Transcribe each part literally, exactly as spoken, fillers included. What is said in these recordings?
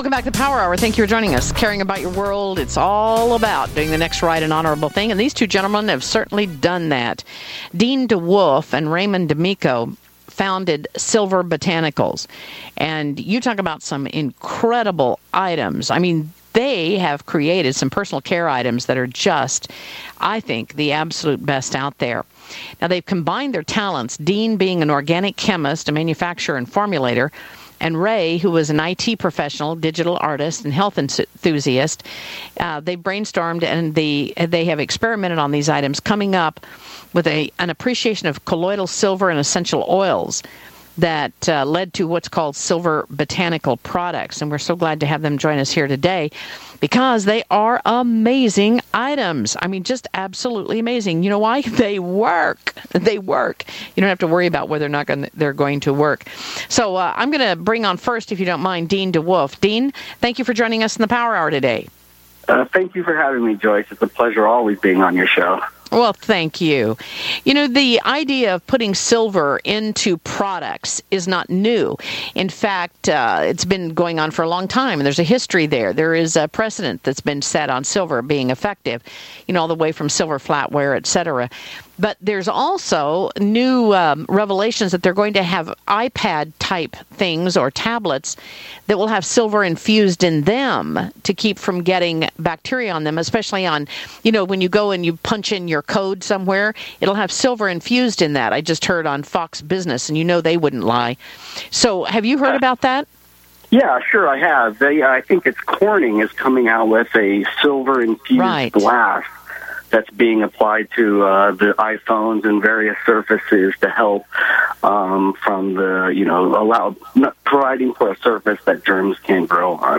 Welcome back to the Power Hour. Thank you for joining us. Caring about your world, it's all about doing the next right and honorable thing, and these two gentlemen have certainly done that. Dean DeWolf and Raymond D'Amico founded Silver Botanicals, and you talk about some incredible items. I mean, they have created some personal care items that are just, I think, the absolute best out there. Now, they've combined their talents, Dean being an organic chemist, a manufacturer and formulator, and Ray, who was an I T professional, digital artist, and health enthusiast. Uh, they brainstormed and they, they have experimented on these items, coming up with a an appreciation of colloidal silver and essential oils that uh, led to what's called Silver Botanical Products. And we're so glad to have them join us here today because they are amazing items. I mean, just absolutely amazing. You know why? They work. They work. You don't have to worry about whether or not gonna, they're going to work. So uh, I'm going to bring on first, if you don't mind, Dean DeWolf. Dean, thank you for joining us in the Power Hour today. Uh, thank you for having me, Joyce. It's a pleasure always being on your show. Well, thank you. You know, the idea of putting silver into products is not new. In fact, uh, it's been going on for a long time, and there's a history there. There is a precedent that's been set on silver being effective, you know, all the way from silver flatware, et cetera. But there's also new um, revelations that they're going to have iPad-type things or tablets that will have silver infused in them to keep from getting bacteria on them, especially on, you know, when you go and you punch in your code somewhere, it'll have silver infused in that. I just heard on Fox Business, and you know they wouldn't lie. So have you heard about that? Yeah, sure, I have. They, I think it's Corning is coming out with a silver-infused right. glass that's being applied to uh, the iPhones and various surfaces to help um, from the, you know, allow providing for a surface that germs can grow on.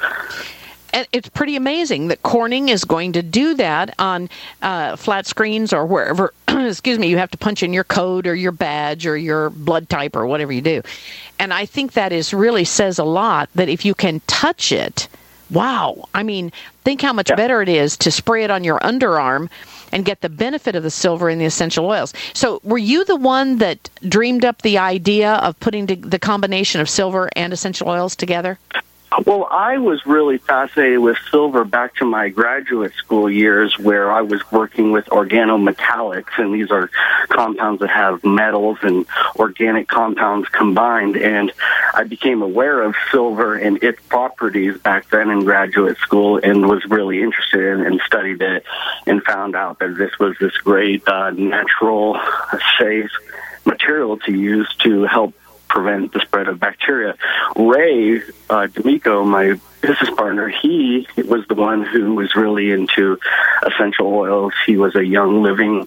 And it's pretty amazing that Corning is going to do that on uh, flat screens or wherever, excuse me, you have to punch in your code or your badge or your blood type or whatever you do. And I think that is really says a lot that if you can touch it, wow. I mean, think how much yeah. better it is to spray it on your underarm and get the benefit of the silver in the essential oils. So were you the one that dreamed up the idea of putting the combination of silver and essential oils together? Well, I was really fascinated with silver back to my graduate school years where I was working with organometallics, and these are compounds that have metals and organic compounds combined, and I became aware of silver and its properties back then in graduate school and was really interested in and studied it and found out that this was this great uh, natural, safe material to use to help prevent the spread of bacteria. Ray uh, D'Amico, my business partner, he was the one who was really into essential oils. He was a Young Living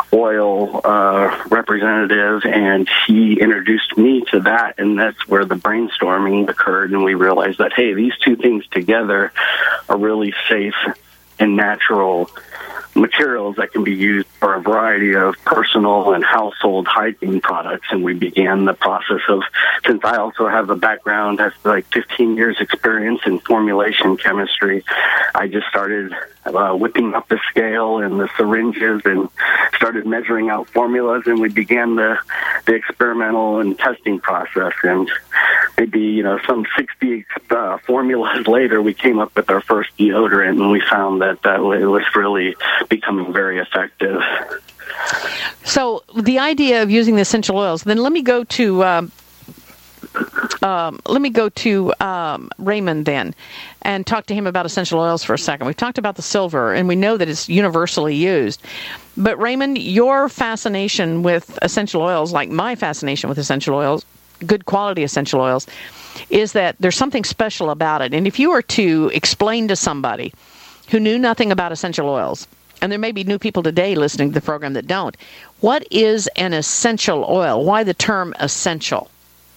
oil uh, representative, and he introduced me to that, and that's where the brainstorming occurred, and we realized that, hey, these two things together are really safe and natural materials that can be used for a variety of personal and household hygiene products. And we began the process of, since I also have a background that's like fifteen years experience in formulation chemistry, I just started uh, whipping up the scale and the syringes and started measuring out formulas, and we began the, the experimental and testing process. And maybe, you know, some sixty uh, formulas later, we came up with our first deodorant, and we found that that it was really becoming very effective. So the idea of using the essential oils, then let me go to um, um, let me go to um, Raymond then and talk to him about essential oils for a second. We've talked about the silver, and we know that it's universally used. But Raymond, your fascination with essential oils, like my fascination with essential oils, good quality essential oils, is that there's something special about it. And if you were to explain to somebody who knew nothing about essential oils, and there may be new people today listening to the program that don't, what is an essential oil? Why the term essential?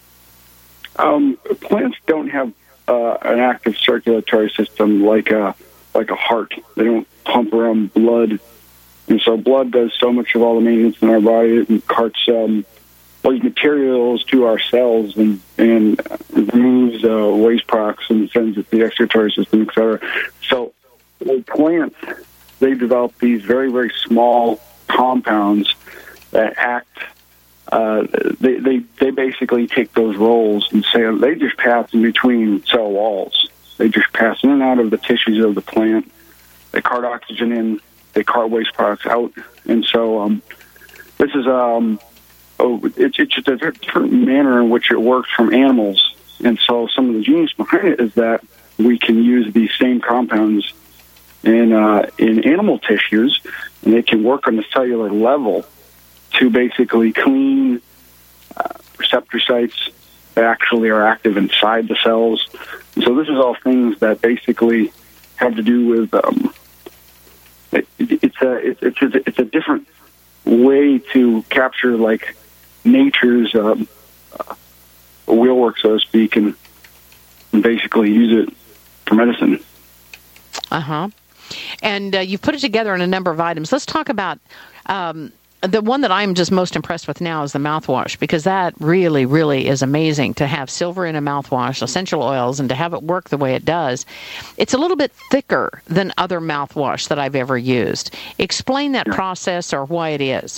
Um, plants don't have uh, an active circulatory system like a like a heart. They don't pump around blood, and so blood does so much of all the maintenance in our body. It carts um, all these materials to our cells and and removes uh, waste products and sends it to the excretory system, et cetera. So with plants, they develop these very, very small compounds that act, uh, they, they they basically take those roles and say they just pass in between cell walls. They just pass in and out of the tissues of the plant. They cart oxygen in. They cart waste products out. And so um, this is um, oh, it's, it's just a different manner in which it works from animals. And so some of the genius behind it is that we can use these same compounds in uh, in animal tissues, and they can work on the cellular level to basically clean uh, receptor sites that actually are active inside the cells. And so this is all things that basically have to do with um, it, it's a it's it's a, it's a different way to capture like nature's um, uh, wheelwork, so to speak, and, and basically use it for medicine. Uh huh. And uh, you've put it together in a number of items. Let's talk about um, the one that I'm just most impressed with now is the mouthwash, because that really, really is amazing to have silver in a mouthwash, essential oils, and to have it work the way it does. It's a little bit thicker than other mouthwash that I've ever used. Explain that process or why it is.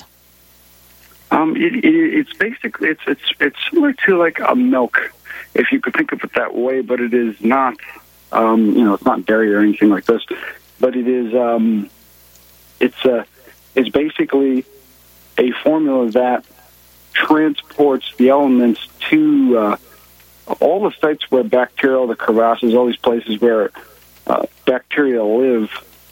Um, it, it, it's basically it's it's it's similar to like a milk, if you could think of it that way, but it is not. Um, you know, it's not dairy or anything like this, but it is. Um, it's a. It's basically a formula that transports the elements to uh, all the sites where bacteria, the crevasses, all these places where uh, bacteria live,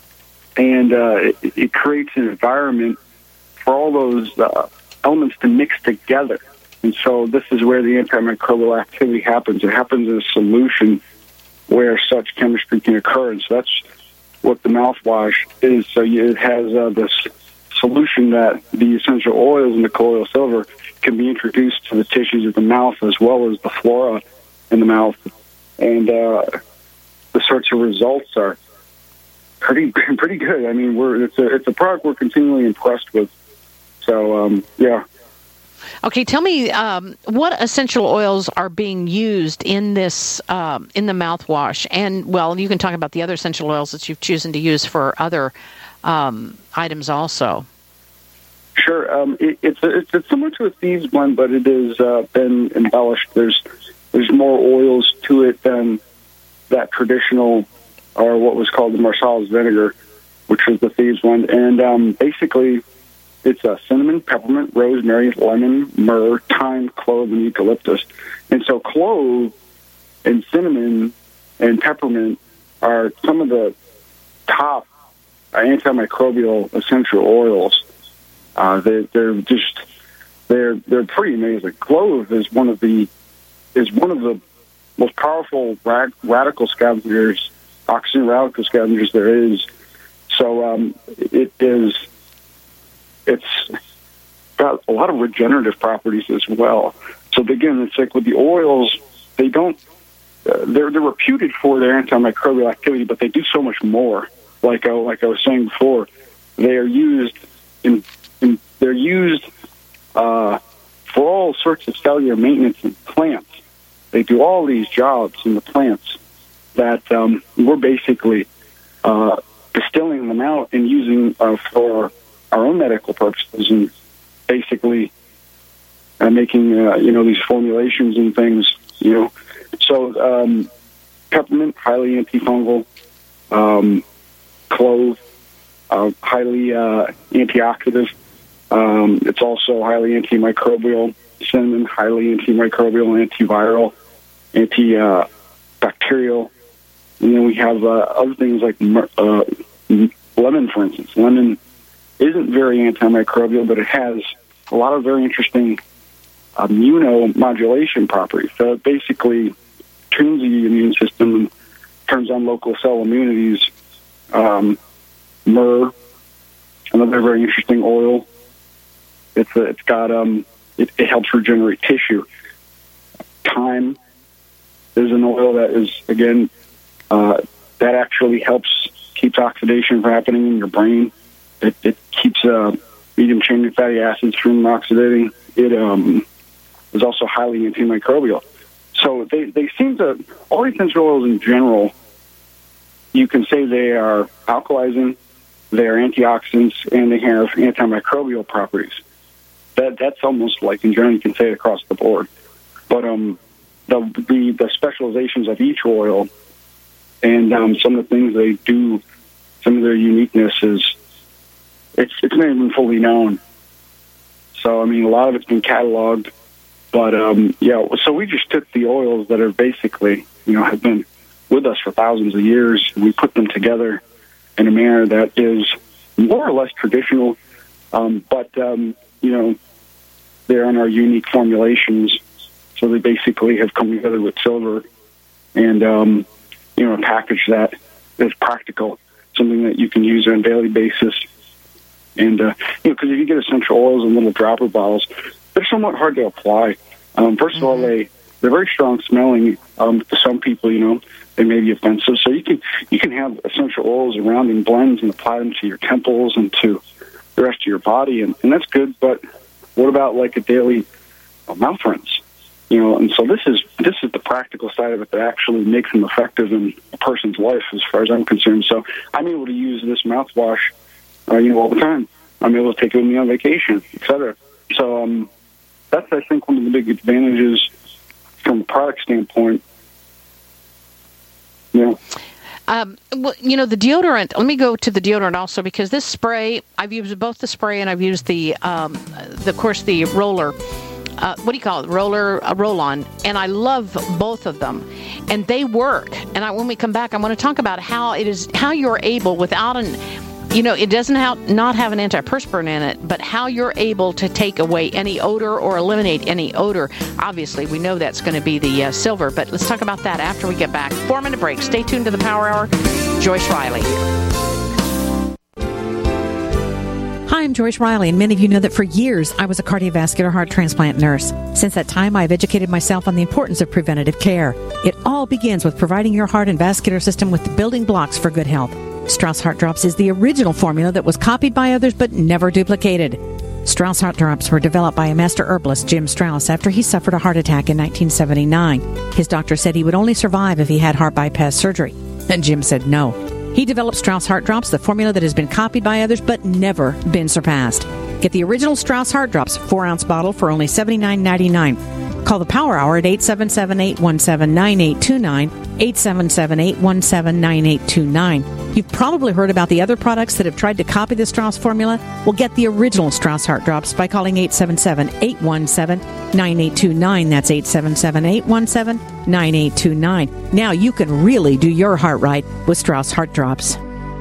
and uh, it, it creates an environment for all those uh, elements to mix together. And so this is where the antimicrobial activity happens. It happens in a solution where such chemistry can occur. And so that's what the mouthwash is. So it has uh, this solution that the essential oils and the colloidal silver can be introduced to the tissues of the mouth as well as the flora in the mouth. And uh, the sorts of results are pretty pretty good. I mean, we're it's a, it's a product we're continually impressed with. So, um, yeah. Okay, tell me um, what essential oils are being used in this um, in the mouthwash, and well, you can talk about the other essential oils that you've chosen to use for other um, items also. Sure, um, it, it's, it's it's similar to a thieves blend, but it has uh, been embellished. There's there's more oils to it than that traditional, or what was called the Marsalis vinegar, which was the thieves blend, and um, basically. It's uh, cinnamon, peppermint, rosemary, lemon, myrrh, thyme, clove, and eucalyptus. And so clove and cinnamon and peppermint are some of the top antimicrobial essential oils. Uh, they, they're just they're they're pretty amazing. Clove is one of the is one of the most powerful rad, radical scavengers, oxygen radical scavengers there is. So um, it is. It's got a lot of regenerative properties as well. So again, it's like with the oils, they don't, uh, they're, they're reputed for their antimicrobial activity, but they do so much more. Like I, like I was saying before, they are used in, in they're used uh, for all sorts of cellular maintenance in plants. They do all these jobs in the plants that um, we're basically uh, distilling them out and using uh, for our own medical purposes, and basically uh, making uh, you know these formulations and things. You know, so um, peppermint, highly antifungal. Um, clove, uh, highly uh, antioxidant. Um, it's also highly antimicrobial. Cinnamon, highly antimicrobial, antiviral, antibacterial. And then we have uh, other things like uh, lemon, for instance. Lemon isn't very antimicrobial, but it has a lot of very interesting immunomodulation properties. So it basically tunes the immune system and turns on local cell immunities. Um, myrrh, another very interesting oil. It's a, it's got um, it, it helps regenerate tissue. Thyme is an oil that is again uh, that actually helps keeps oxidation from happening in your brain. It, it keeps uh, medium chain fatty acids from oxidating. It um, is also highly antimicrobial. So they, they seem to, all essential oils in general, you can say they are alkalizing, they are antioxidants, and they have antimicrobial properties. That That's almost like, in general, you can say it across the board. But um, the, the, the specializations of each oil and um, some of the things they do, some of their uniqueness is it's it's not even fully known. So I mean, a lot of it's been cataloged, but um, yeah. So we just took the oils that are basically, you know, have been with us for thousands of years. We put them together in a manner that is more or less traditional, um, but um, you know, they're on our unique formulations. So they basically have come together with silver and, um, you know, package that as practical, something that you can use on a daily basis. And, uh, you know, because if you get essential oils in little dropper bottles, they're somewhat hard to apply. Um, first mm-hmm. of all, they, they're very strong smelling. Um, to some people, you know, they may be offensive. So you can you can have essential oils around in blends and apply them to your temples and to the rest of your body, and, and that's good. But what about like a daily uh, mouth rinse? You know, and so this is this is the practical side of it that actually makes them effective in a person's life, as far as I'm concerned. So I'm able to use this mouthwash, uh, you know, all the time. I'm able to take it with me on vacation, et cetera. So um, that's, I think, one of the big advantages from a product standpoint. Yeah. Um, well, you know, the deodorant, let me go to the deodorant also, because this spray, I've used both the spray and I've used the, um, the of course, the roller, uh, what do you call it, roller, uh, roll-on, and I love both of them, and they work. And I, when we come back, I want to talk about how it is, how you're able, without an, you know, it doesn't have, not have an antiperspirant in it, but how you're able to take away any odor or eliminate any odor. Obviously, we know that's going to be the uh, silver, but let's talk about that after we get back. Four-minute break. Stay tuned to the Power Hour. Joyce Riley. Hi, I'm Joyce Riley, and many of you know that for years I was a cardiovascular heart transplant nurse. Since that time, I've educated myself on the importance of preventative care. It all begins with providing your heart and vascular system with the building blocks for good health. Strauss Heart Drops is the original formula that was copied by others but never duplicated. Strauss Heart Drops were developed by a master herbalist, Jim Strauss, after he suffered a heart attack in nineteen seventy-nine. His doctor said he would only survive if he had heart bypass surgery, and Jim said no. He developed Strauss Heart Drops, the formula that has been copied by others but never been surpassed. Get the original Strauss Heart Drops, four-ounce bottle, for only seventy-nine ninety-nine. Call the Power Hour at eight seven seven, eight one seven, nine eight two nine, eight seven seven, eight one seven, nine eight two nine. You've probably heard about the other products that have tried to copy the Strauss formula. Well, get the original Strauss Heart Drops by calling eight seven seven, eight one seven, nine eight two nine. That's eight seven seven, eight one seven, nine eight two nine. Now you can really do your heart right with Strauss Heart Drops.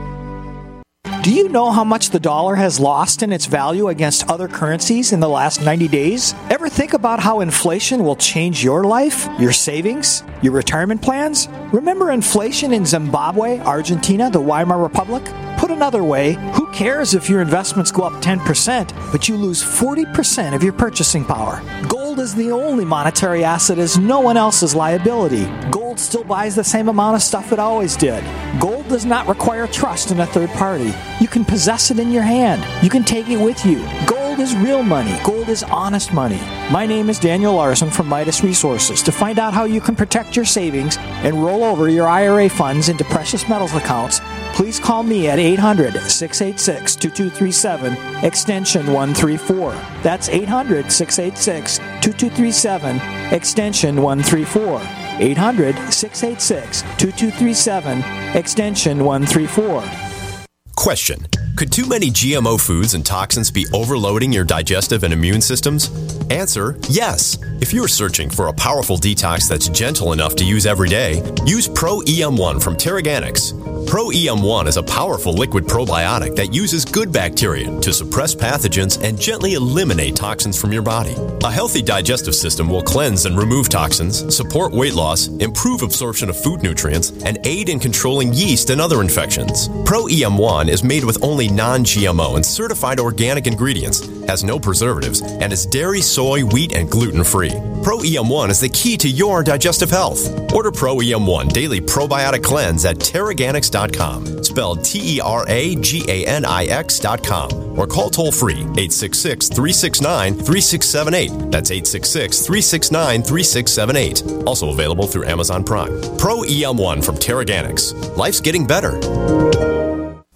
Do you know how much the dollar has lost in its value against other currencies in the last ninety days? Ever think about how inflation will change your life, your savings, your retirement plans? Remember inflation in Zimbabwe, Argentina, the Weimar Republic? Put another way, who cares if your investments go up ten percent, but you lose forty percent of your purchasing power? Gold is the only monetary asset as no one else's liability. Gold still buys the same amount of stuff it always did. Gold does not require trust in a third party. You can possess it in your hand. You can take it with you. Gold is real money. Gold is honest money. My name is Daniel Larson from Midas Resources. To find out how you can protect your savings and roll over your I R A funds into precious metals accounts, please call me at eight hundred, six eight six, two two three seven, extension one three four. That's eight hundred, six eight six, two two three seven, extension one three four. eight hundred, six eight six, two two three seven, extension one three four. Question: could too many G M O foods and toxins be overloading your digestive and immune systems? Answer: yes. If you're searching for a powerful detox that's gentle enough to use every day, use Pro E M one from Terraganics. Pro E M one is a powerful liquid probiotic that uses good bacteria to suppress pathogens and gently eliminate toxins from your body. A healthy digestive system will cleanse and remove toxins, support weight loss, improve absorption of food nutrients, and aid in controlling yeast and other infections. Pro E M one is made with only non-G M O and certified organic ingredients, has no preservatives, and is dairy, soy, wheat, and gluten-free. Pro E M one is the key to your digestive health. Order Pro E M one Daily Probiotic Cleanse at Terraganics dot com, spelled T E R A G A N I X dot com, or call toll-free eight six six, three six nine, three six seven eight. That's eight six six, three six nine, three six seven eight. Also available through Amazon Prime. Pro E M one from Terraganics. Life's getting better.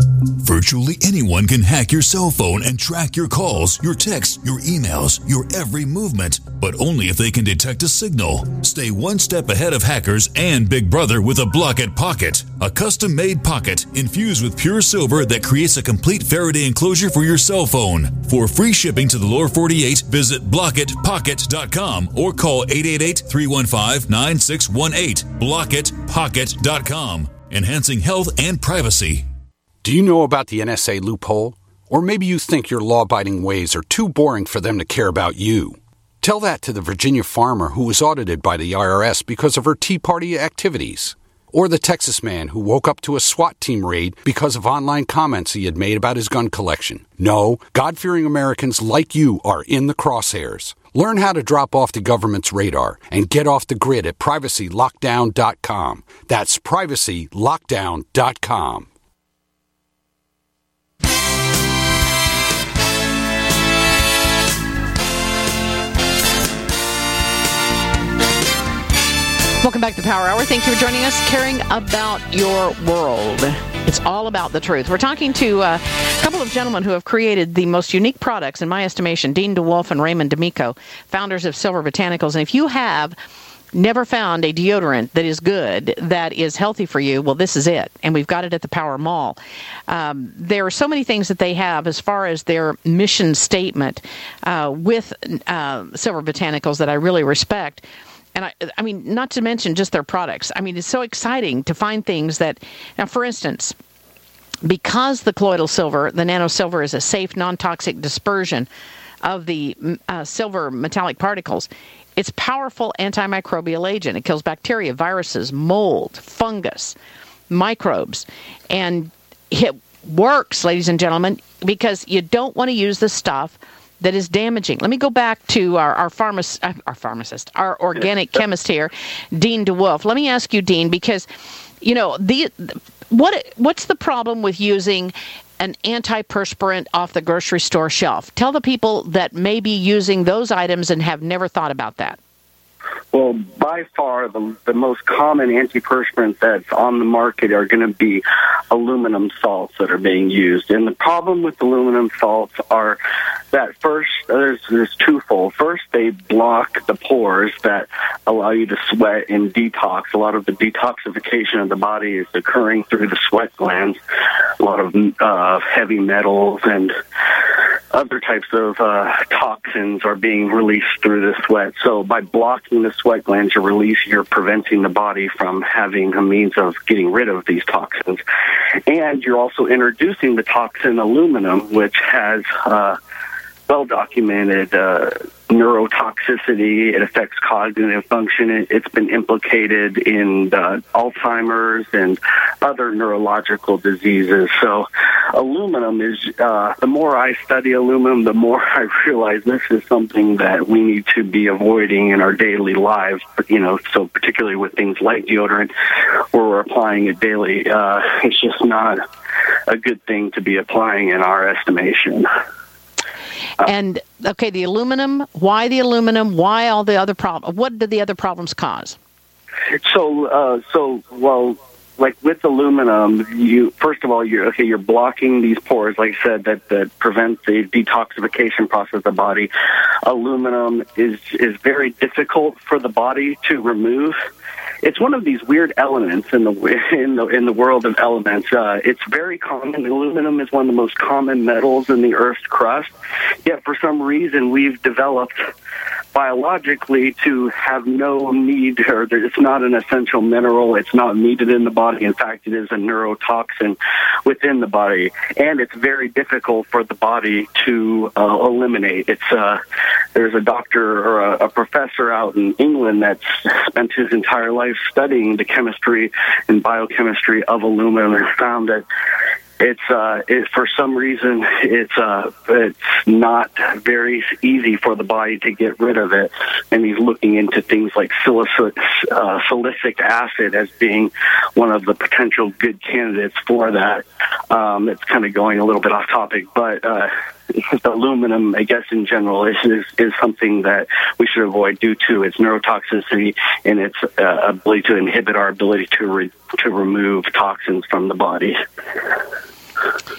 Virtually anyone can hack your cell phone and track your calls, your texts, your emails, your every movement, but only if they can detect a signal. Stay one step ahead of hackers and Big Brother with a Blockit Pocket, a custom-made pocket infused with pure silver that creates a complete Faraday enclosure for your cell phone. For free shipping to the lower forty-eight, visit blockit pocket dot com or call eight eight eight, three one five, nine six one eight. blockit pocket dot com, enhancing health and privacy. Do you know about the N S A loophole? Or maybe you think your law-abiding ways are too boring for them to care about you. Tell that to the Virginia farmer who was audited by the I R S because of her Tea Party activities. Or the Texas man who woke up to a SWAT team raid because of online comments he had made about his gun collection. No, God-fearing Americans like you are in the crosshairs. Learn how to drop off the government's radar and get off the grid at privacy lockdown dot com. That's privacy lockdown dot com. Welcome back to Power Hour. Thank you for joining us, caring about your world. It's all about the truth. We're talking to uh, a couple of gentlemen who have created the most unique products, in my estimation, Dean DeWolf and Raymond D'Amico, founders of Silver Botanicals. And if you have never found a deodorant that is good, that is healthy for you, well, this is it. And we've got it at the Power Mall. Um, there are so many things that they have as far as their mission statement uh, with uh, Silver Botanicals that I really respect. And I, I mean, not to mention just their products. I mean, it's so exciting to find things that, now, for instance, because the colloidal silver, the nano silver, is a safe, non-toxic dispersion of the uh, silver metallic particles, it's powerful antimicrobial agent. It kills bacteria, viruses, mold, fungus, microbes, and it works, ladies and gentlemen, because you don't want to use the stuff that is damaging. Let me go back to our our, pharmac- uh, our pharmacist, our organic chemist here, Dean DeWolf. Let me ask you, Dean, because, you know, the what what's the problem with using an antiperspirant off the grocery store shelf? Tell the people that may be using those items and have never thought about that. Well, by far, the, the most common antiperspirant that's on the market are going to be aluminum salts that are being used. And the problem with aluminum salts are that first, there's, there's twofold. First, they block the pores that allow you to sweat and detox. A lot of the detoxification of the body is occurring through the sweat glands. A lot of uh, heavy metals and other types of uh, toxins are being released through the sweat. So by blocking the sweat glands you release, you're preventing the body from having a means of getting rid of these toxins. And you're also introducing the toxin aluminum, which has uh, well-documented uh, neurotoxicity. It affects cognitive function. It, it's been implicated in uh, Alzheimer's and other neurological diseases. So aluminum is, uh, the more I study aluminum, the more I realize this is something that we need to be avoiding in our daily lives, you know, so particularly with things like deodorant, where we're applying it daily. Uh, it's just not a good thing to be applying in our estimation. And, okay, the aluminum, why the aluminum? Why all the other problems? What did the other problems cause? So, uh, so well, like with aluminum, you first of all, you're okay. You're blocking these pores, like I said, that that prevent the detoxification process of the body. Aluminum is is very difficult for the body to remove. It's one of these weird elements in the in the in the world of elements. Uh, it's very common. Aluminum is one of the most common metals in the Earth's crust. Yet, for some reason, we've developed biologically to have no need, or it's not an essential mineral. It's not needed in the body. In fact, it is a neurotoxin within the body, and it's very difficult for the body to uh, eliminate. It's uh, there's a doctor or a, a professor out in England that's spent his entire life studying the chemistry and biochemistry of aluminum and found that It's uh, it, for some reason it's uh, it's not very easy for the body to get rid of it, and he's looking into things like silicic, uh, silicic acid as being one of the potential good candidates for that. Um, it's kind of going a little bit off topic, but uh, aluminum, I guess in general, is, is is something that we should avoid due to its neurotoxicity and its uh, ability to inhibit our ability to re- to remove toxins from the body.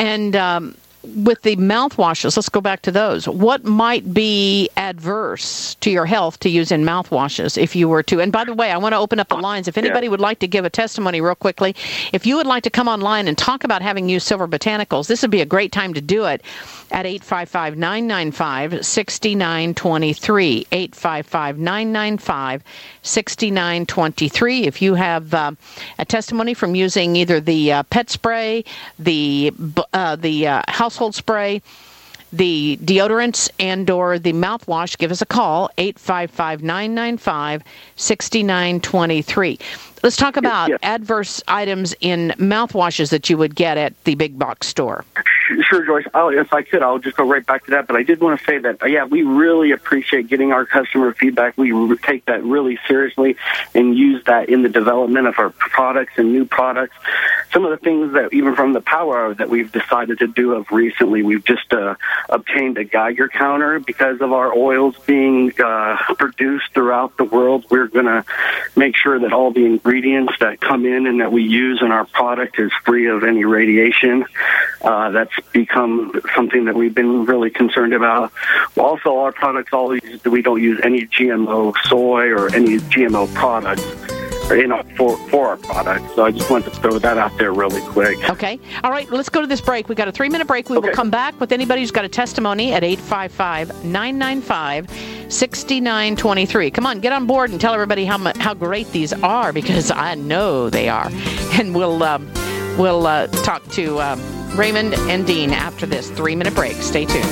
And um, with the mouthwashes, let's go back to those. What might be adverse to your health to use in mouthwashes if you were to? And by the way, I want to open up the lines. If anybody yeah. would like to give a testimony real quickly, if you would like to come online and talk about having used Silver Botanicals, this would be a great time to do it at eight five five, nine nine five, six nine two three, eight five five, nine nine five, six nine two three. If you have uh, a testimony from using either the uh, pet spray, the uh, the uh, household spray, the deodorants, and or the mouthwash, give us a call, eight five five, nine nine five, six nine two three. Let's talk about yes. adverse items in mouthwashes that you would get at the big box store. Sure, Joyce. I'll, if I could, I'll just go right back to that. But I did want to say that, uh, yeah, we really appreciate getting our customer feedback. We re- take that really seriously and use that in the development of our products and new products. Some of the things that, even from the Power Hour, that we've decided to do of recently, we've just uh, obtained a Geiger counter because of our oils being uh, produced throughout the world. We're going to make sure that all the ingredients that come in and that we use in our product is free of any radiation. Uh, that's become something that we've been really concerned about. Also, our products, all these, we don't use any G M O soy or any G M O products you know, for, for our products. So I just wanted to throw that out there really quick. Okay. All right, let's go to this break. We've got a three-minute break. We okay. will come back with anybody who's got a testimony at eight five five, nine nine five, six nine two three. Come on, get on board and tell everybody how much, how great these are, because I know they are. And we'll, um, we'll uh, talk to um, Raymond and Dean after this three-minute break. Stay tuned.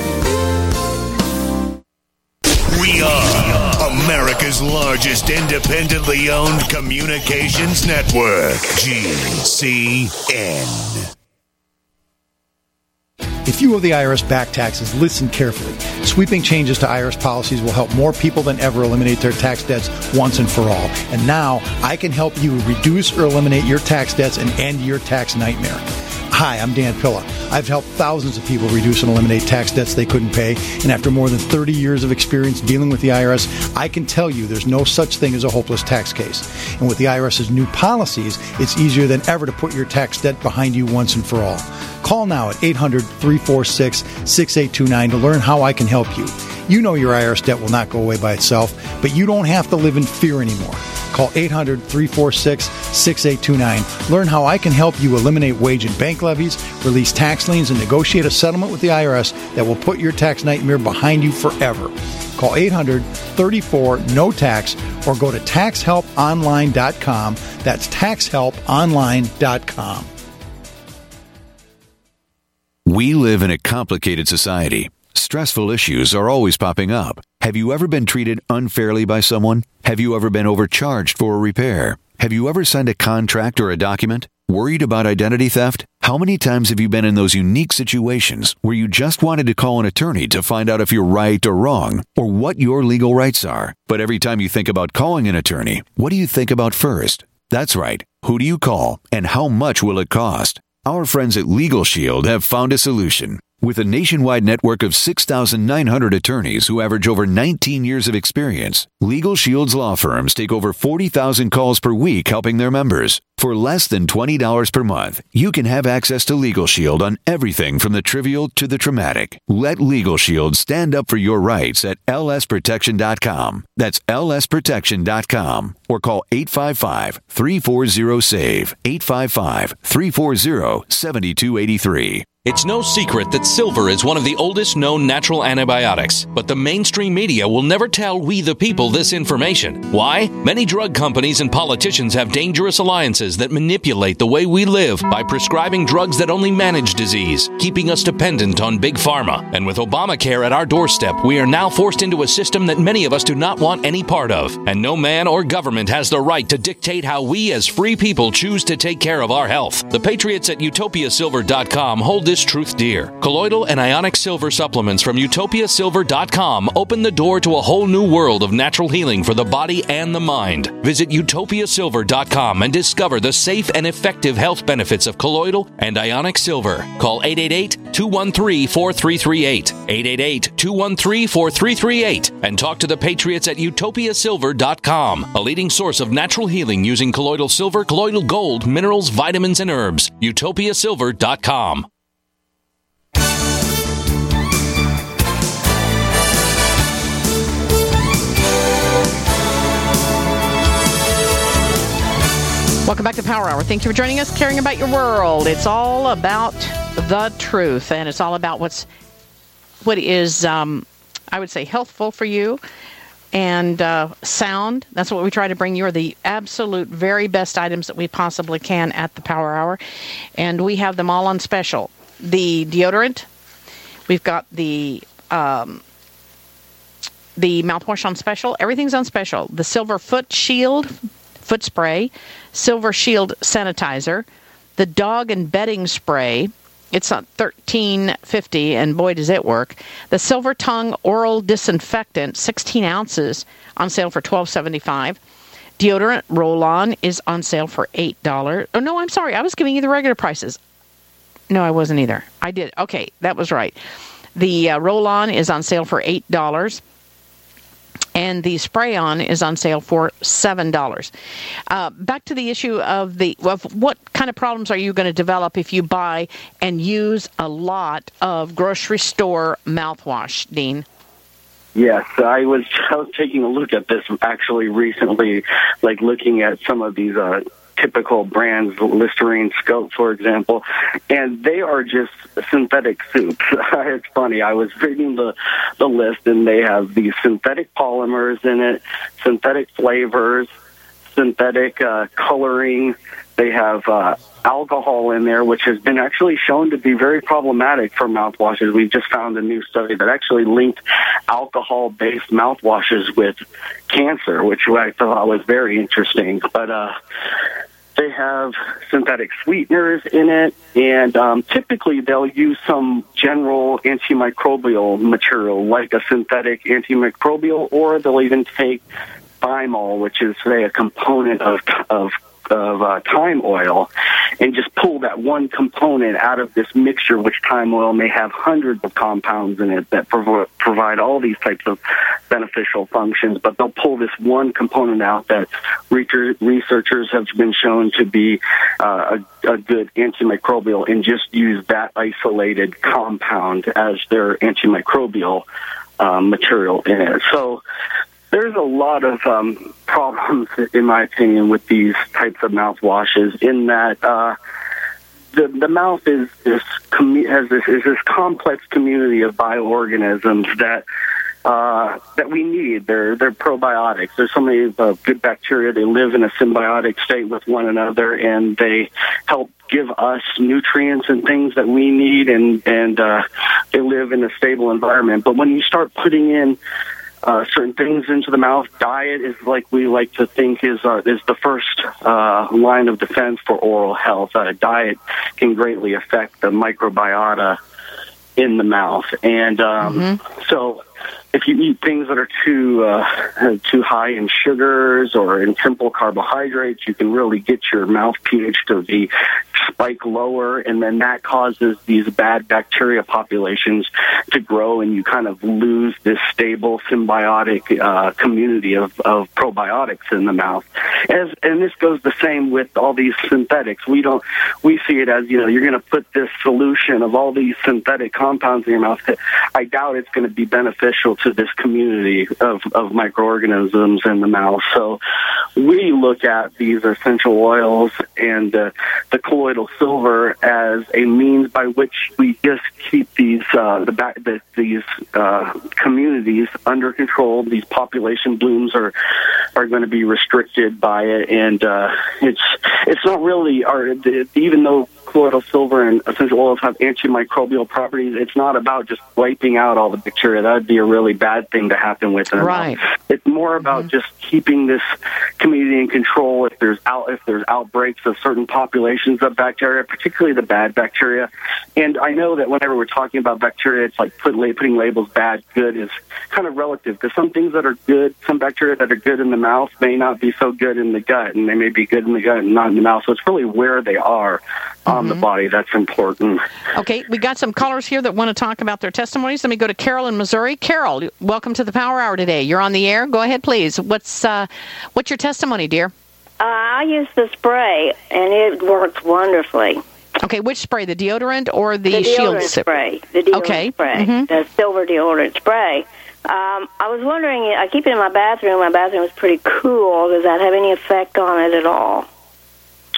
We are America's largest independently owned communications network, G C N. If you owe the I R S back taxes, listen carefully. Sweeping changes to I R S policies will help more people than ever eliminate their tax debts once and for all. And now I can help you reduce or eliminate your tax debts and end your tax nightmare. Hi, I'm Dan Pilla. I've helped thousands of people reduce and eliminate tax debts they couldn't pay. And after more than thirty years of experience dealing with the I R S, I can tell you there's no such thing as a hopeless tax case. And with the IRS's new policies, it's easier than ever to put your tax debt behind you once and for all. Call now at eight hundred, three four six, six eight two nine to learn how I can help you. You know your I R S debt will not go away by itself, but you don't have to live in fear anymore. Call eight hundred, three four six, six eight two nine. Learn how I can help you eliminate wage and bank levies, release tax liens, and negotiate a settlement with the I R S that will put your tax nightmare behind you forever. Call eight hundred, three four, N O T A X or go to tax help online dot com. That's tax help online dot com. We live in a complicated society. Stressful issues are always popping up. Have you ever been treated unfairly by someone? Have you ever been overcharged for a repair? Have you ever signed a contract or a document? Worried about identity theft? How many times have you been in those unique situations where you just wanted to call an attorney to find out if you're right or wrong, or what your legal rights are? But every time you think about calling an attorney, what do you think about first? That's right. Who do you call, and how much will it cost? Our friends at Legal Shield have found a solution. With a nationwide network of six thousand nine hundred attorneys who average over nineteen years of experience, Legal Shield's law firms take over forty thousand calls per week helping their members. For less than twenty dollars per month, you can have access to Legal Shield on everything from the trivial to the traumatic. Let Legal Shield stand up for your rights at L S protection dot com. That's L S protection dot com. Or call eight five five, three four zero, S A V E, eight five five, three four zero, seven two eight three. It's no secret that silver is one of the oldest known natural antibiotics, but the mainstream media will never tell we the people this information. Why? Many drug companies and politicians have dangerous alliances that manipulate the way we live by prescribing drugs that only manage disease, keeping us dependent on big pharma. And with Obamacare at our doorstep, we are now forced into a system that many of us do not want any part of. And no man or government has the right to dictate how we as free people choose to take care of our health. The patriots at utopia silver dot com hold this truth dear. Colloidal and ionic silver supplements from utopia silver dot com open the door to a whole new world of natural healing for the body and the mind. Visit utopia silver dot com and discover the safe and effective health benefits of colloidal and ionic silver. Call eight eight eight, two one three, four three three eight, eight eight eight, two one three, four three three eight, and talk to the patriots at utopia silver dot com, a leading source of natural healing using colloidal silver, colloidal gold, minerals, vitamins, and herbs. utopia silver dot com. Welcome back to Power Hour. Thank you for joining us, caring about your world. It's all about the truth, and it's all about what's what is, um, I would say, healthful for you and uh, sound. That's what we try to bring you, are the absolute very best items that we possibly can at the Power Hour, and we have them all on special. The deodorant, we've got the um, the mouthwash on special. Everything's on special. The Silver Foot Shield foot spray, Silver Shield sanitizer, the dog and bedding spray. It's on thirteen fifty, and boy, does it work. The Silver Tongue oral disinfectant, sixteen ounces, on sale for twelve seventy-five. Deodorant roll-on is on sale for eight dollars. Oh, no, I'm sorry. I was giving you the regular prices. No, I wasn't either. I did. Okay, that was right. The uh, roll-on is on sale for eight dollars. And the spray-on is on sale for seven dollars. Uh, back to the issue of the of what kind of problems are you going to develop if you buy and use a lot of grocery store mouthwash, Dean? Yes, I was I was taking a look at this actually recently, like looking at some of these uh, typical brands, Listerine, Scope, for example, and they are just synthetic soups. It's funny. I was reading the, the list, and they have these synthetic polymers in it, synthetic flavors, synthetic uh, coloring. They have uh, alcohol in there, which has been actually shown to be very problematic for mouthwashes. We've just found a new study that actually linked alcohol-based mouthwashes with cancer, which I thought was very interesting. But uh, they have synthetic sweeteners in it, and um, typically they'll use some general antimicrobial material, like a synthetic antimicrobial, or they'll even take thymol, which is, say, a component of of of uh, thyme oil, and just pull that one component out of this mixture, which thyme oil may have hundreds of compounds in it that prov- provide all these types of beneficial functions, but they'll pull this one component out that re- researchers have been shown to be uh, a, a good antimicrobial, and just use that isolated compound as their antimicrobial uh, material in it. So there's a lot of um, problems, in my opinion, with these types of mouthwashes, in that uh, the the mouth is this commu- has this is this complex community of bioorganisms that uh, that we need. They're they're probiotics. There's so many uh, good bacteria. They live in a symbiotic state with one another, and they help give us nutrients and things that we need, and and uh, they live in a stable environment. But when you start putting in Uh, certain things into the mouth, diet is, like we like to think, is uh, is the first uh, line of defense for oral health. Uh, diet can greatly affect the microbiota in the mouth, and um, mm-hmm. so if you eat things that are too uh, too high in sugars or in simple carbohydrates, you can really get your mouth pH to be spike lower, and then that causes these bad bacteria populations to grow, and you kind of lose this stable symbiotic uh, community of, of probiotics in the mouth. As, and this goes the same with all these synthetics. We don't we see it as, you know, you're going to put this solution of all these synthetic compounds in your mouth. I doubt it's going to be beneficial to this community of, of microorganisms in the mouth. So we look at these essential oils and uh, the colloidal silver as a means by which we just keep these uh, the, back, the these uh, communities under control. These population blooms are are going to be restricted by it, and uh, it's it's not really our even though colloidal silver and essential oils have antimicrobial properties, it's not about just wiping out all the bacteria. That would be a really bad thing to happen with it. Right. It's more about mm-hmm. just keeping this community in control. If there's out if there's outbreaks of certain populations of bacteria, particularly the bad bacteria. And I know that whenever we're talking about bacteria, it's like put, putting labels bad, good is kind of relative, because some things that are good, some bacteria that are good in the mouth may not be so good in the gut, and they may be good in the gut and not in the mouth. So it's really where they are on mm-hmm. the body that's important. Okay, we got some callers here that want to talk about their testimonies. Let me go to Carol in Missouri. Carol, welcome to the Power Hour today. You're on the air. Go ahead, please. What's uh, what's your testimony, dear? Uh, I use the spray, and it works wonderfully. Okay, which spray, the deodorant or the, the shield deodorant spray? The deodorant okay. spray, mm-hmm. the silver deodorant spray. Um, I was wondering, I keep it in my bathroom. My bathroom is pretty cool. Does that have any effect on it at all?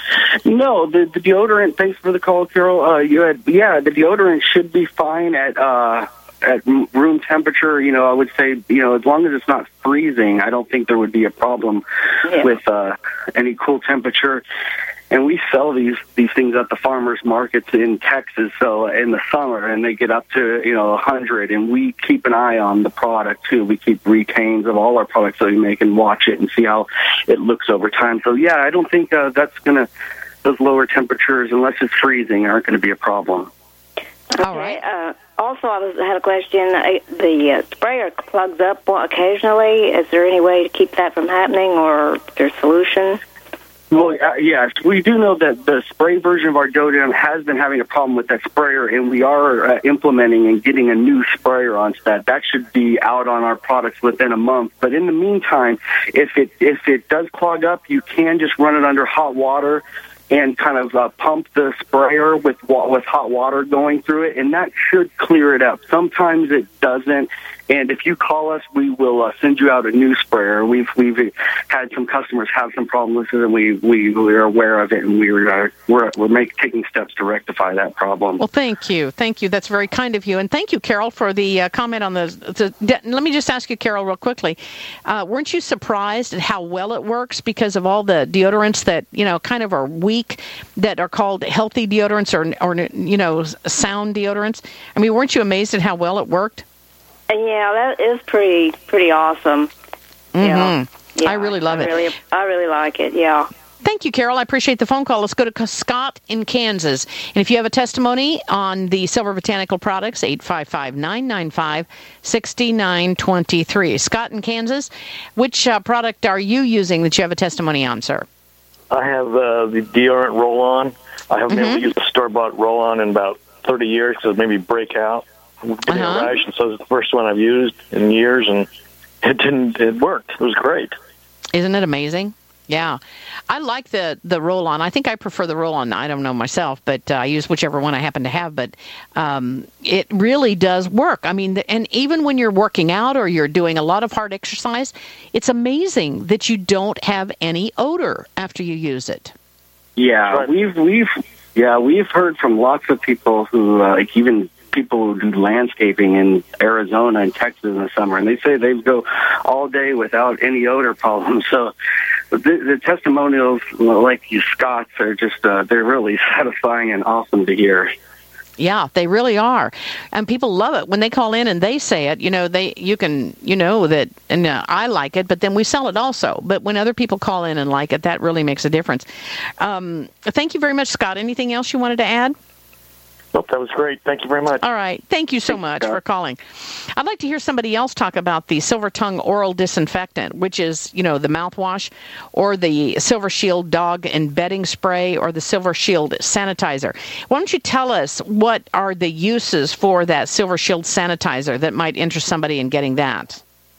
No, the, the deodorant, thanks for the call, Carol. Uh, you had, yeah, the deodorant should be fine at uh, at room temperature. You know, I would say, you know, as long as it's not freezing, I don't think there would be a problem yeah. with uh, any cool temperature. And we sell these these things at the farmers markets in Texas, so in the summer, and they get up to, you know, one hundred, and we keep an eye on the product, too. We keep retains of all our products that we make and watch it and see how it looks over time. So, yeah, I don't think uh, that's going to, those lower temperatures, unless it's freezing, aren't going to be a problem. Okay. All right. Uh, also, I was, had a question. Uh, the uh, sprayer plugs up occasionally. Is there any way to keep that from happening, or their solution? Well, uh, yes, we do know that the spray version of our Dodam has been having a problem with that sprayer, and we are uh, implementing and getting a new sprayer onto that. That should be out on our products within a month. But in the meantime, if it if it does clog up, you can just run it under hot water and kind of uh, pump the sprayer with with hot water going through it, and that should clear it up. Sometimes it doesn't. And if you call us, we will uh, send you out a new sprayer. We've we've had some customers have some problems with it, and we we we are aware of it, and we're uh, we're we're make, taking steps to rectify that problem. Well, thank you, thank you. That's very kind of you, and thank you, Carol, for the uh, comment on the. the de- let me just ask you, Carol, real quickly. Uh, weren't you surprised at how well it works because of all the deodorants that you know kind of are weak, that are called healthy deodorants or or you know sound deodorants? I mean, weren't you amazed at how well it worked? Yeah, that is pretty pretty awesome. Mm-hmm. Yeah. yeah, I really love I it. Really, I really like it. Yeah. Thank you, Carol. I appreciate the phone call. Let's go to Scott in Kansas. And if you have a testimony on the Silver Botanical products, eight five five, nine nine five, six nine two three. Scott in Kansas, which uh, product are you using that you have a testimony on, sir? I have uh, the deodorant roll-on. I haven't mm-hmm. been able to use the store-bought roll-on in about thirty years because it made me break out. Getting uh-huh. a rash, and so it's the first one I've used in years, and it didn't. It worked. It was great. Isn't it amazing? Yeah, I like the the roll-on. I think I prefer the roll-on. I don't know myself, but uh, I use whichever one I happen to have. But um, it really does work. I mean, the, and even when you're working out or you're doing a lot of hard exercise, it's amazing that you don't have any odor after you use it. Yeah, right. we've we've yeah we've heard from lots of people who uh, like even. people who do landscaping in Arizona and Texas in the summer, and they say they go all day without any odor problems. So the, the testimonials like you, Scott's, are just, uh, they're really satisfying and awesome to hear. Yeah, they really are. And people love it when they call in and they say it. You know, they you can, you know, that, and uh, I like it, but then we sell it also. But when other people call in and like it, that really makes a difference. Um, thank you very much, Scott. Anything else you wanted to add? Nope, that was great. Thank you very much. All right. Thank you so much for calling. I'd like to hear somebody else talk about the Silver Tongue Oral Disinfectant, which is, you know, the mouthwash, or the Silver Shield Dog and Bedding Spray, or the Silver Shield Sanitizer. Why don't you tell us what are the uses for that Silver Shield Sanitizer that might interest somebody in getting that?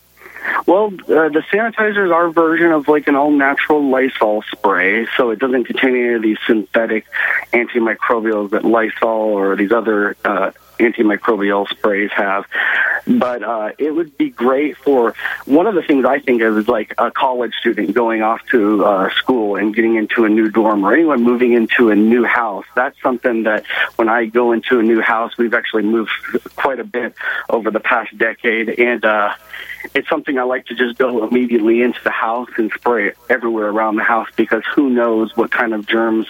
Well, uh, the sanitizer is our version of like an all-natural Lysol spray, so it doesn't contain any of these synthetic antimicrobials that Lysol or these other uh, antimicrobial sprays have. But uh, it would be great for, one of the things I think of is like a college student going off to uh, school and getting into a new dorm, or anyone moving into a new house. That's something that when I go into a new house, we've actually moved quite a bit over the past decade, and uh, it's something I like to just go immediately into the house and spray it everywhere around the house, because who knows what kind of germs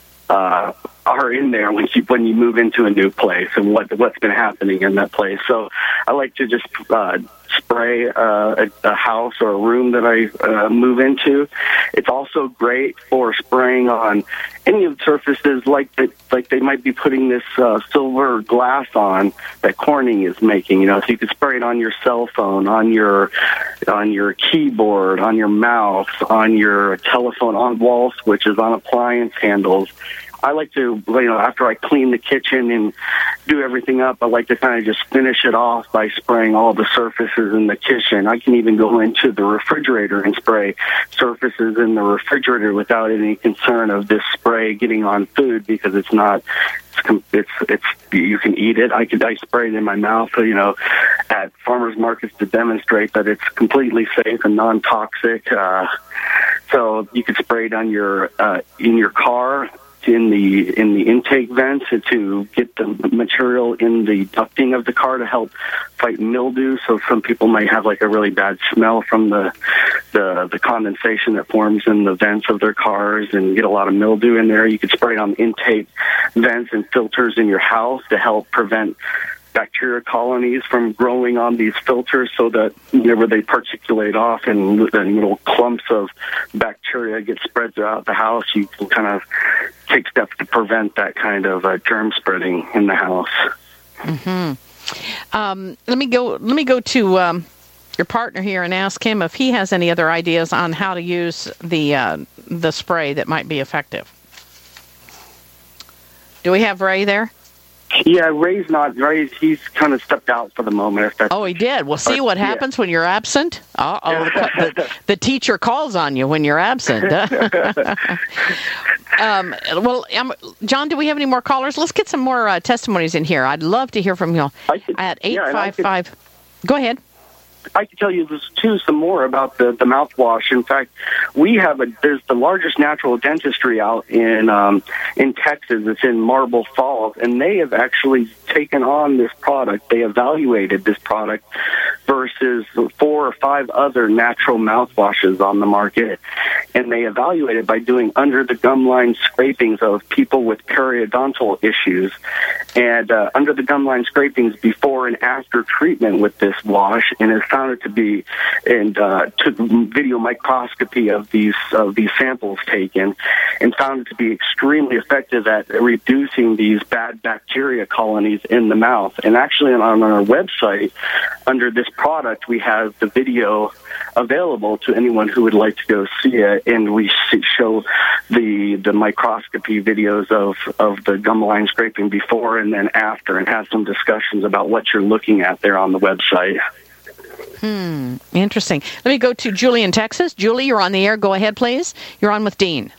uh, are in there when you when you move into a new place, and what what's been happening in that place. So I like to just uh, spray uh, a, a house or a room that I uh, move into. It's also great for spraying on any of the surfaces like that, like they might be putting this uh, silver glass on that Corning is making. You know, so you could spray it on your cell phone, on your on your keyboard, on your mouse, on your telephone, on wall switches, on appliance handles. I like to, you know, after I clean the kitchen and do everything up, I like to kind of just finish it off by spraying all the surfaces in the kitchen. I can even go into the refrigerator and spray surfaces in the refrigerator without any concern of this spray getting on food, because it's not, it's, it's, it's you can eat it. I could, I spray it in my mouth, you know, at farmers markets to demonstrate that it's completely safe and non-toxic. Uh, So you could spray it on your uh, in your car, in the in the intake vents to get the material in the ducting of the car to help fight mildew. So some people might have like a really bad smell from the the the condensation that forms in the vents of their cars and get a lot of mildew in there. You could spray it on the intake vents and filters in your house to help prevent bacteria colonies from growing on these filters, so that whenever they particulate off and little clumps of bacteria get spread throughout the house, you can kind of take steps to prevent that kind of uh, germ spreading in the house. Mm-hmm. Um, let me go. Let me go to um, your partner here and ask him if he has any other ideas on how to use the uh, the spray that might be effective. Do we have Ray there? Yeah, Ray's not. Ray's he's kind of stepped out for the moment. If that's oh, he did. Well, see what happens yeah. when you're absent. Uh oh, the, the, the teacher calls on you when you're absent. um, well, um, John, do we have any more callers? Let's get some more uh, testimonies in here. I'd love to hear from you could, at eight five five. Go ahead. I can tell you this too some more about the the mouthwash. In fact, we have a there's the largest natural dentistry out in um, in Texas. It's in Marble Falls, and they have actually taken on this product. They evaluated this product versus four or five other natural mouthwashes on the market, and they evaluated by doing under the gum line scrapings of people with periodontal issues, and uh, under the gum line scrapings before and after treatment with this wash, and it's found it to be, and uh, took video microscopy of these of these samples taken, and found it to be extremely effective at reducing these bad bacteria colonies in the mouth. And actually, on, on our website, under this product, we have the video available to anyone who would like to go see it, and we see, show the the microscopy videos of of the gum line scraping before and then after, and have some discussions about what you're looking at there on the website. Hmm. Interesting. Let me go to Julie in Texas. Julie, you're on the air. Go ahead, please. You're on with Dean.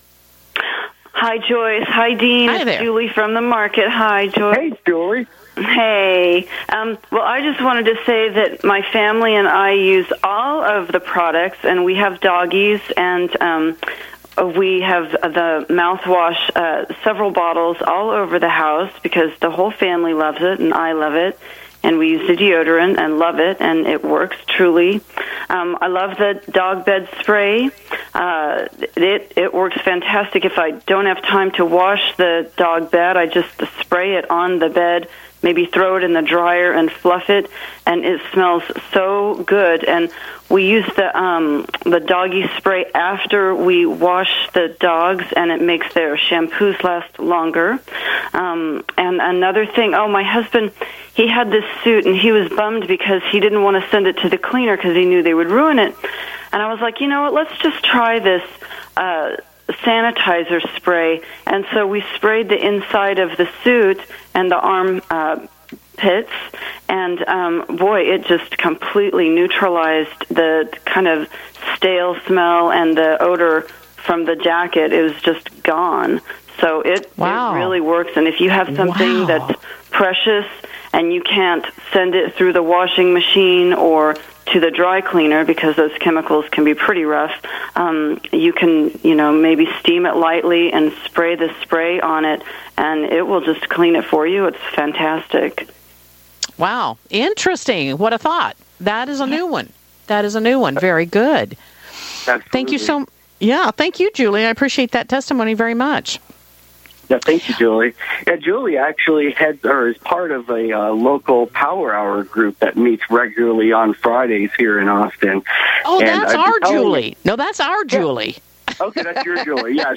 Hi, Joyce. Hi, Dean. Hi it's there. Julie from the market. Hi, Joyce. Hey, Julie. Hey. Um, well, I just wanted to say that my family and I use all of the products, and we have doggies, and um, we have the mouthwash, uh, several bottles all over the house because the whole family loves it, and I love it. And we use the deodorant and love it, and it works truly. Um, I love the dog bed spray. Uh, it it works fantastic. If I don't have time to wash the dog bed, I just spray it on the bed, maybe throw it in the dryer and fluff it, and it smells so good. And we use the um, the doggy spray after we wash the dogs, and it makes their shampoos last longer. Um, and another thing, oh, my husband, he had this suit, and he was bummed because he didn't want to send it to the cleaner because he knew they would ruin it. And I was like, you know what, let's just try this uh, sanitizer spray. And so we sprayed the inside of the suit and the arm uh, pits, and um, boy, it just completely neutralized the kind of stale smell and the odor from the jacket. It was just gone. So it, wow. it really works. And if you have something wow. that's precious and you can't send it through the washing machine or to the dry cleaner because those chemicals can be pretty rough, um, you can, you know, maybe steam it lightly and spray the spray on it, and it will just clean it for you. It's fantastic. Wow. Interesting. What a thought. That is a new one. That is a new one. Very good. Absolutely. Thank you so Yeah, thank you, Julie. I appreciate that testimony very much. Yeah, thank you, Julie. Yeah, Julie actually heads or is part of a uh, local Power Hour group that meets regularly on Fridays here in Austin. Oh, and that's I've our telling Julie. You, no, that's our Julie. Okay, that's your Julie. Yeah,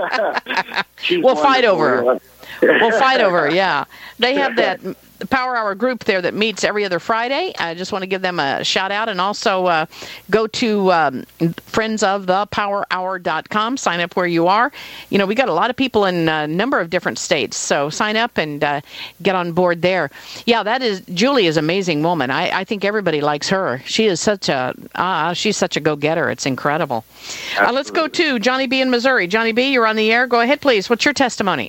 she, she's we'll fight over her. her. We'll fight over her, yeah. They have that Power Hour group there that meets every other Friday. I just want to give them a shout out, and also uh, go to um, friends of the power hour dot com. Sign up where you are. You know, we got a lot of people in a number of different states, so sign up and uh, get on board there. Yeah, that is Julie is an amazing woman. I, I think everybody likes her. She is such a uh, she's such a go-getter. It's incredible. Uh, let's go to Johnny B in Missouri. Johnny B, you're on the air. Go ahead, please. What's your testimony?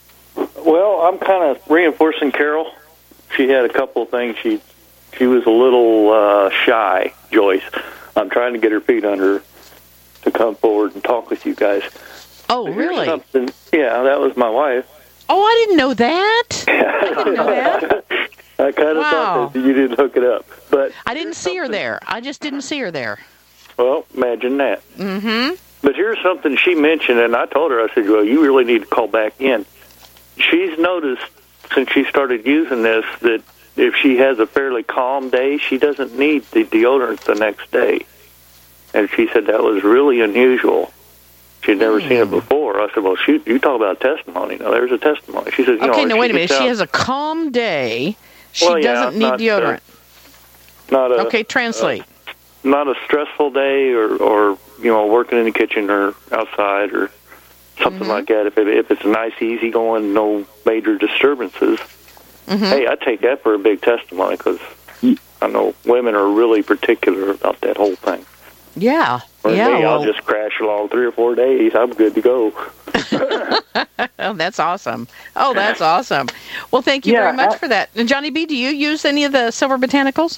Well, I'm kind of reinforcing Carol. She had a couple of things. She she was a little uh, shy, Joyce. I'm trying to get her feet under her. to come forward and talk with you guys. Oh, Here's really? Something, yeah, that was my wife. Oh, I didn't know that. I didn't know that. I kind of Wow. thought that you didn't hook it up, but I didn't see her there. I just didn't see her there. well, imagine that. Mm-hmm. But here's something she mentioned, and I told her, I said, well, you really need to call back in. She's noticed since she started using this that if she has a fairly calm day, she doesn't need the deodorant the next day. And she said that was really unusual. She'd never mm. seen it before. I said, well, shoot, you talk about testimony. Now, there's a testimony. She says, you okay, know, now, wait a minute. Out, she has a calm day. She well, yeah, doesn't need not, deodorant. Uh, not a, okay, translate. Uh, not a stressful day or, or, you know, working in the kitchen or outside or something mm-hmm. like that. If, it, if it's a nice, easy going, no major disturbances, mm-hmm. hey, I take that for a big testimony because I know women are really particular about that whole thing. Yeah. For yeah, me, well, I'll just crash along three or four days. I'm good to go. Oh, that's awesome. Oh, that's awesome. Well, thank you Yeah, very much I- for that. And Johnny B., do you use any of the Silver Botanicals?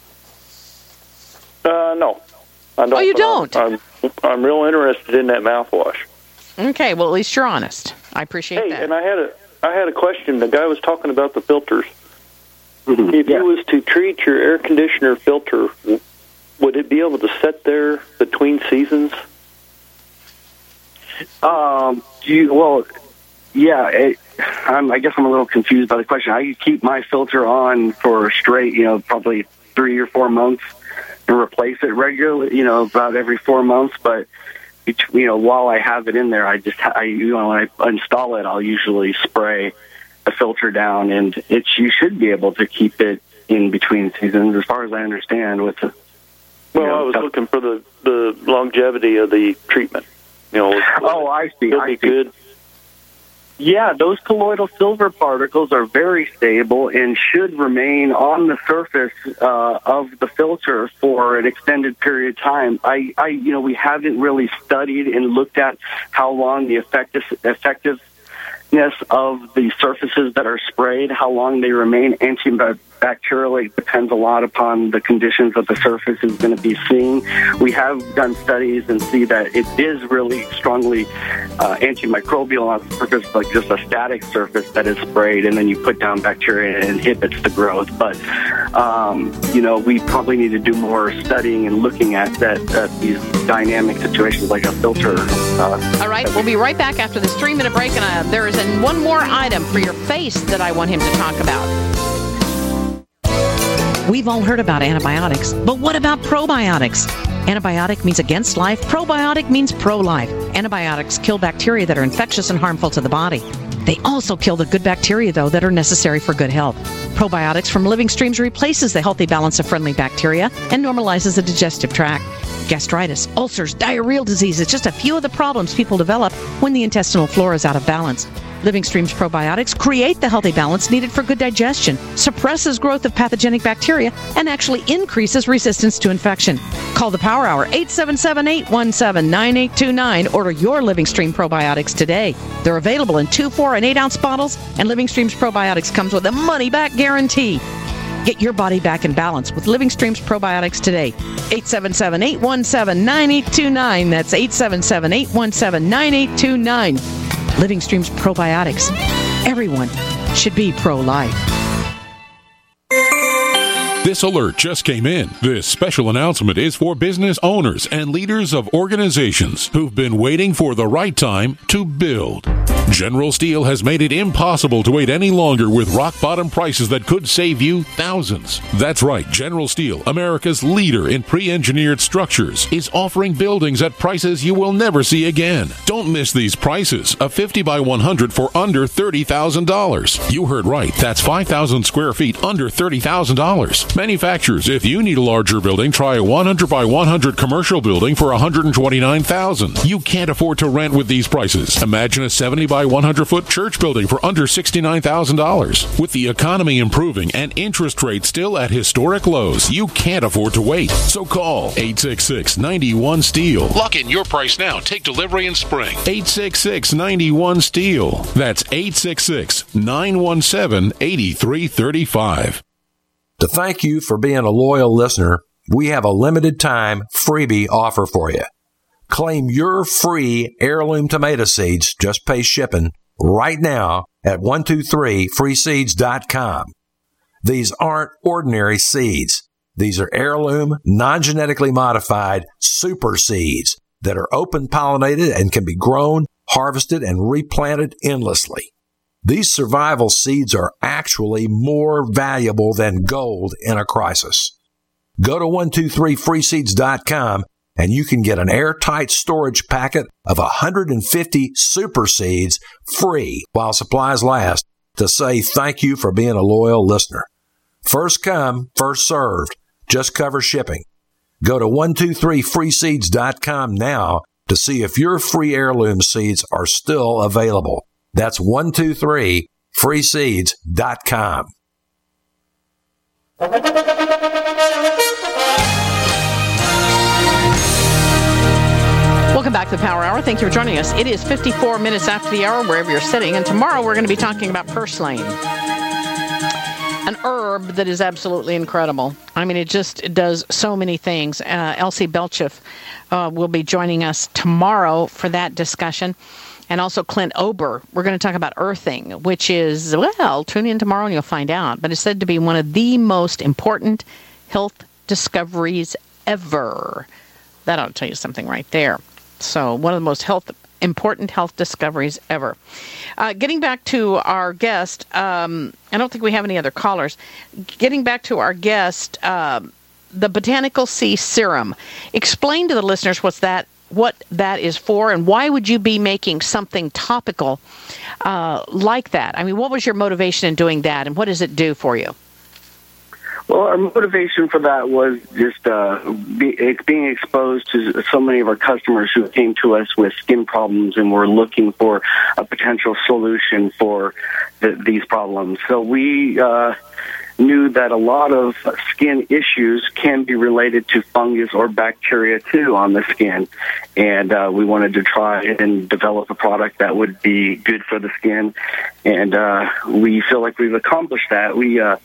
Uh, no. I don't, Oh, you don't? I'm, I'm, I'm real interested in that mouthwash. Okay, well, at least you're honest. I appreciate Hey, that. and I had a I had a question. The guy was talking about the filters. Mm-hmm. If you was to treat your air conditioner filter, w- would it be able to sit there between seasons? Um, do you, well, yeah, it, I'm, I guess I'm a little confused by the question. I keep my filter on for straight, you know, probably three or four months and replace it regularly, you know, about every four months. But, you know, while I have it in there, I just, I, you know, when I install it, I'll usually spray the filter down, and it's, you should be able to keep it in between seasons, as far as I understand, with the, Well, you know, I was stuff. looking for the, the longevity of the treatment. You know, Oh, I see. It'll I be see. good. Yeah, those colloidal silver particles are very stable and should remain on the surface uh, of the filter for an extended period of time. I, I, you know, we haven't really studied and looked at how long the effective, effectiveness of the surfaces that are sprayed, how long they remain antibacterial. It depends a lot upon the conditions that the surface is going to be seeing. We have done studies and see that it is really strongly uh, antimicrobial on the surface, like just a static surface that is sprayed, and then you put down bacteria and it inhibits the growth. But, um, you know, we probably need to do more studying and looking at that, at these dynamic situations like a filter. Uh, All right, we'll be right back after this three-minute break, and uh, there is an, one more item for your face that I want him to talk about. We've all heard about antibiotics, but what about probiotics? Antibiotic means against life. Probiotic means pro-life. Antibiotics kill bacteria that are infectious and harmful to the body. They also kill the good bacteria, though, that are necessary for good health. Probiotics from Living Streams replaces the healthy balance of friendly bacteria and normalizes the digestive tract. Gastritis, ulcers, diarrheal diseases, just a few of the problems people develop when the intestinal flora is out of balance. Living Streams probiotics create the healthy balance needed for good digestion, suppresses growth of pathogenic bacteria, and actually increases resistance to infection. Call the Power Hour, eight seven seven, eight one seven, nine eight two nine. Order your Living Stream probiotics today. They're available in two, four, and eight ounce bottles, and Living Streams probiotics comes with a money-back guarantee. Get your body back in balance with Living Streams probiotics today. eight seven seven, eight one seven, nine eight two nine. That's eight seven seven, eight one seven, nine eight two nine. Living Streams probiotics. Everyone should be pro-life. This alert just came in. This special announcement is for business owners and leaders of organizations who've been waiting for the right time to build. General Steel has made it impossible to wait any longer with rock-bottom prices that could save you thousands. That's right, General Steel, America's leader in pre-engineered structures, is offering buildings at prices you will never see again. Don't miss these prices. A fifty by one hundred for under thirty thousand dollars. You heard right. That's five thousand square feet under thirty thousand dollars. Manufacturers, if you need a larger building, try a one hundred by one hundred commercial building for one hundred twenty-nine thousand dollars. You can't afford to rent with these prices. Imagine a seventy by one hundred foot church building for under sixty-nine thousand dollars. With the economy improving and interest rates still at historic lows, you can't afford to wait. So call eight six six, nine one, STEEL. Lock in your price now. Take delivery in spring. eight six six, nine one, STEEL. That's eight six six, nine one seven, eight three three five. To thank you for being a loyal listener, we have a limited time freebie offer for you. Claim your free heirloom tomato seeds, just pay shipping, right now at one two three free seeds dot com. These aren't ordinary seeds. These are heirloom, non-genetically modified super seeds that are open-pollinated and can be grown, harvested, and replanted endlessly. These survival seeds are actually more valuable than gold in a crisis. Go to one two three free seeds dot com and you can get an airtight storage packet of one hundred fifty super seeds free while supplies last to say thank you for being a loyal listener. First come, first served. Just cover shipping. Go to one two three free seeds dot com now to see if your free heirloom seeds are still available. That's one two three free seeds dot com. Welcome back to the Power Hour. Thank you for joining us. It is fifty-four minutes after the hour, wherever you're sitting, and tomorrow we're going to be talking about purslane, an herb that is absolutely incredible. I mean, it just it does so many things. Uh, Elsie Belcheff uh, will be joining us tomorrow for that discussion, and also Clint Ober. We're going to talk about earthing, which is, well, tune in tomorrow and you'll find out. But it's said to be one of the most important health discoveries ever. That ought to tell you something right there. So one of the most health important health discoveries ever. Uh, getting back to our guest, um, I don't think we have any other callers. Getting back to our guest, uh, the Botanical Sea Serum. Explain to the listeners what's that, what that is for, and why would you be making something topical uh, like that? I mean, what was your motivation in doing that, and what does it do for you? Well, our motivation for that was just uh, be, being exposed to so many of our customers who came to us with skin problems and were looking for a potential solution for the, these problems. So we uh, knew that a lot of skin issues can be related to fungus or bacteria, too, on the skin. And uh, we wanted to try and develop a product that would be good for the skin. And uh, we feel like we've accomplished that. We... Uh,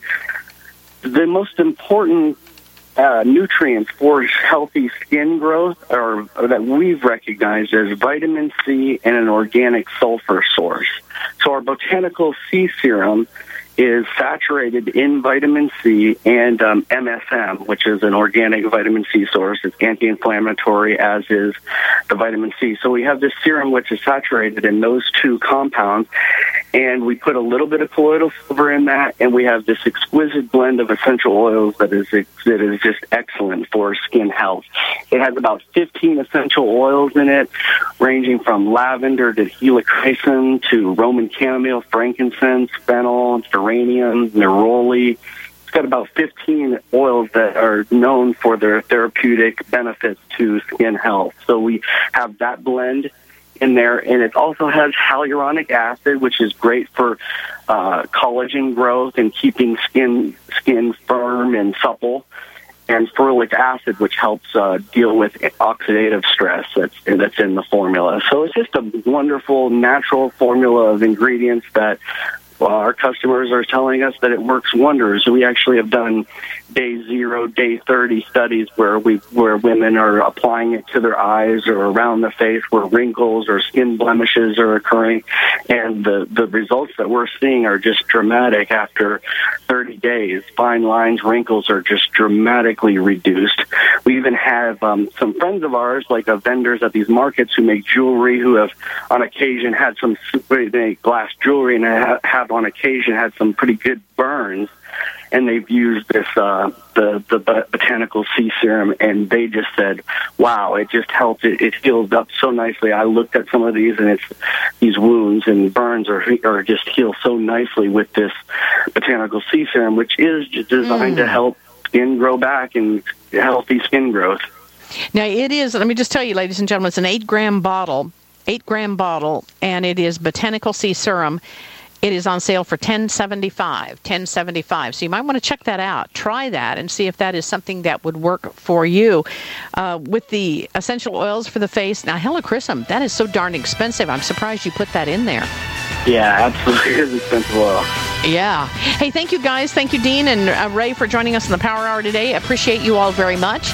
The most important uh, nutrients for healthy skin growth are, are that we've recognized as vitamin C and an organic sulfur source. So our Botanical Sea Serum is saturated in vitamin C and um, M S M, which is an organic vitamin C source. It's anti-inflammatory, as is the vitamin C. So we have this serum which is saturated in those two compounds, and we put a little bit of colloidal silver in that, and we have this exquisite blend of essential oils that is that is just excellent for skin health. It has about fifteen essential oils in it, ranging from lavender to helichrysum to Roman chamomile, frankincense, fennel, geranium, neroli. It's got about fifteen oils that are known for their therapeutic benefits to skin health. So we have that blend in there, and it also has hyaluronic acid, which is great for uh, collagen growth and keeping skin skin firm and supple, and ferulic acid, which helps uh, deal with oxidative stress that's that's in the formula. So it's just a wonderful natural formula of ingredients that well, our customers are telling us that it works wonders. We actually have done day zero, day thirty studies where we where women are applying it to their eyes or around the face where wrinkles or skin blemishes are occurring, and the, the results that we're seeing are just dramatic after thirty days. Fine lines, wrinkles are just dramatically reduced. We even have um, some friends of ours, like uh, vendors at these markets who make jewelry, who have on occasion had some they make glass jewelry and have on occasion had some pretty good burns, and they've used this uh, the the Botanical Sea Serum, and they just said, "Wow, it just helped. It, it healed up so nicely." I looked at some of these, and it's these wounds and burns are are just healed so nicely with this Botanical Sea Serum, which is designed mm. to help skin grow back and healthy skin growth. Now it is. Let me just tell you, ladies and gentlemen, it's an eight gram bottle, eight gram bottle, and it is Botanical Sea Serum. It is on sale for ten seventy-five, ten seventy-five. So you might want to check that out. Try that and see if that is something that would work for you. Uh, with the essential oils for the face, now helichrysum, that is so darn expensive. I'm surprised you put that in there. Yeah, absolutely. It is expensive oil. Yeah. Hey, thank you guys. Thank you, Dean and uh, Ray, for joining us in the Power Hour today. I appreciate you all very much.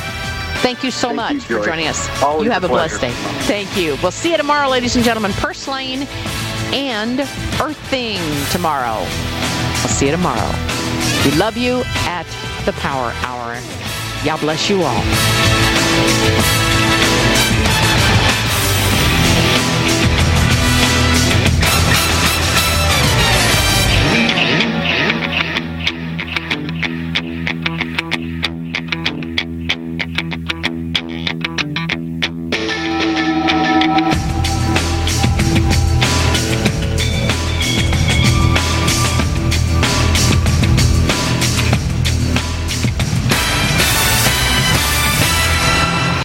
Thank you so Thank much you, for Joyce. joining us. Always you have a a, blessed pleasure. day. Thank you. We'll see you tomorrow, ladies and gentlemen. Purslane and Earthing tomorrow. We'll see you tomorrow. We love you at the Power Hour. God bless you all.